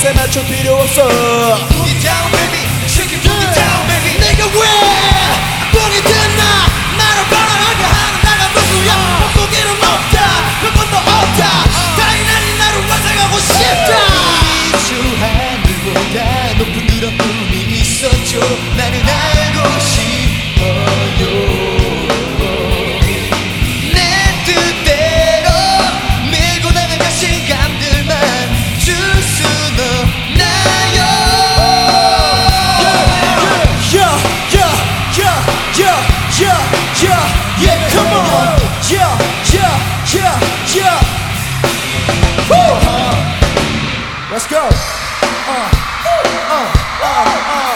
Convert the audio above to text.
값에 맞춰 필요 없어. Boogie down baby, shake it boogie down baby. 내가 왜 뽕이 됐나? 나를 바라하게 하는 나가 누구야? 포기는 없다, 한 번도 없다. 다이나니 나를 완성하고 싶다. 저 하늘보다 높은 그런 꿈이 있었죠. 나는 알고 싶어요. 내 뜻대로 밀고 나간 자신감들만 줄 순 없나요? Yeah, yeah, yeah, yeah, yeah, yeah, yeah, come on. Yeah, yeah, yeah, yeah. Woo! Let's go.